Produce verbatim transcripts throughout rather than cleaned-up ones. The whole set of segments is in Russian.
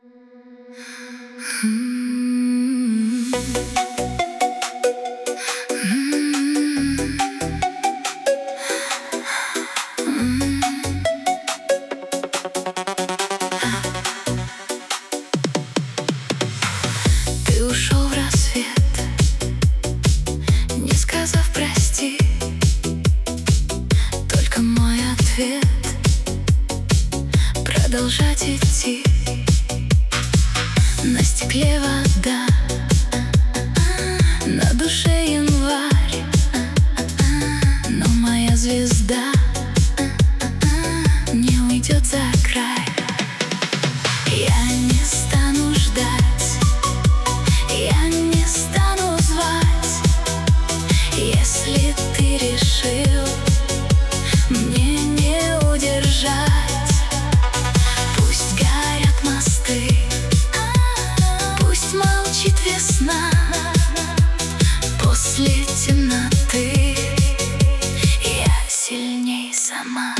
Ты ушел в рассвет, не сказав прости. Только мой ответ — продолжать идти. На стекле вода, на душе январь, но моя звезда не уйдет за край. Я не стану ждать, я не стану звать, если ты решил мне не удержать. Пусть горят мосты, пусть молчит весна. После темноты я сильней сама.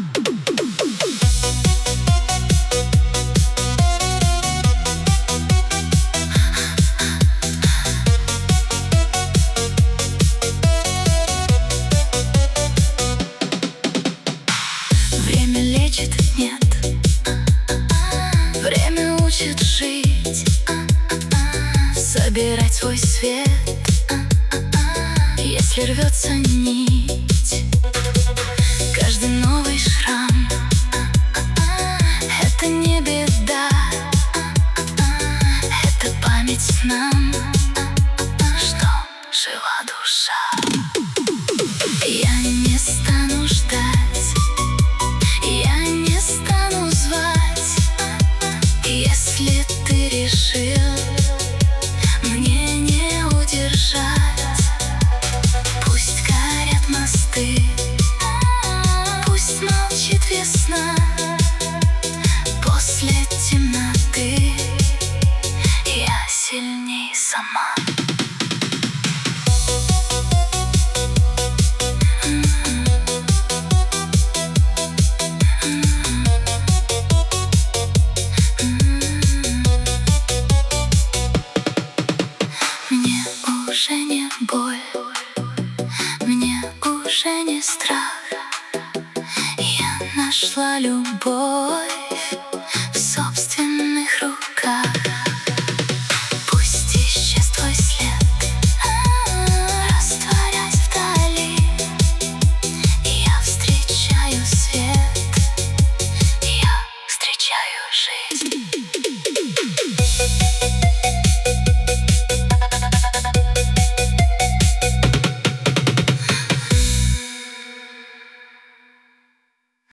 Время лечит, нет, время учит жить, собирать свой свет, если рвется нить. Каждый новый шрам — это не беда, это память нам, что жива душа. Я не стану ждать, я не стану звать, если ты решил мне не удержать. Пусть горят мосты, пусть молчит весна. После темноты я сильней сама. Мне уже не боль, мне уже не страх. Я нашла любовь.